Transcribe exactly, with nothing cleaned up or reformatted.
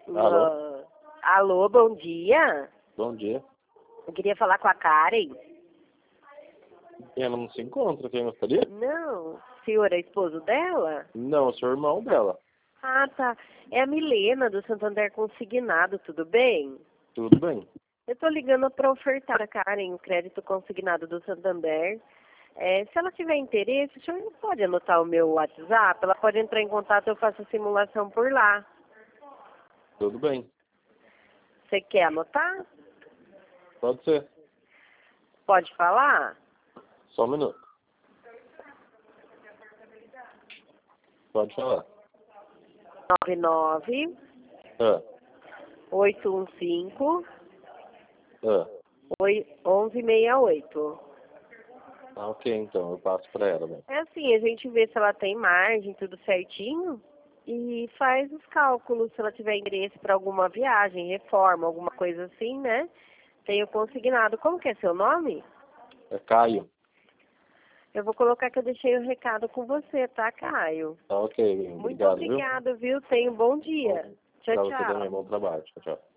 Alô? Uh, alô, bom dia. Bom dia. Eu queria falar com a Karen. Ela não se encontra, quem gostaria? Não, o senhor é esposo dela? Não, eu sou irmão dela. Ah, tá. É a Milena, do Santander Consignado, tudo bem? Tudo bem. Eu tô ligando para ofertar a Karen o crédito consignado do Santander. É, se ela tiver interesse, o senhor pode anotar o meu WhatsApp? Ela pode entrar em contato, eu faço a simulação por lá. Tudo bem. Você quer anotar? Pode ser. Pode falar? Só um minuto. Pode falar. nove nove Ah, oito um cinco ah. onze sessenta e oito. Ah, ok, então. Eu passo pra ela, né? É assim, a gente vê se ela tem margem, tudo certinho, e faz os cálculos, se ela tiver interesse para alguma viagem, reforma, alguma coisa assim, né? Tenho consignado. Como que é seu nome? É Caio. Eu vou colocar que eu deixei o recado com você, tá, Caio? Tá ok. Muito Obrigado, viu? obrigado, viu? Tenha um bom dia. Bom, Tchau, pra você tchau. também. Bom trabalho. Tchau, tchau.